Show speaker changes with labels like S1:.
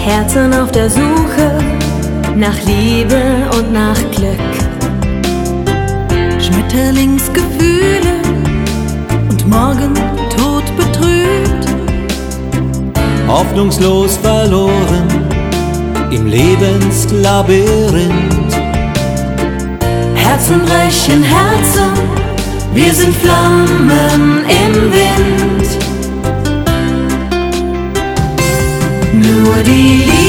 S1: Herzen auf der Suche nach Liebe und nach Glück.
S2: Schmetterlingsgefühle und morgen tot betrübt.
S3: Hoffnungslos verloren im Lebenslabyrinth.
S1: Herzen brechen Herzen, wir sind Flammen im Wind. Nur die Liebe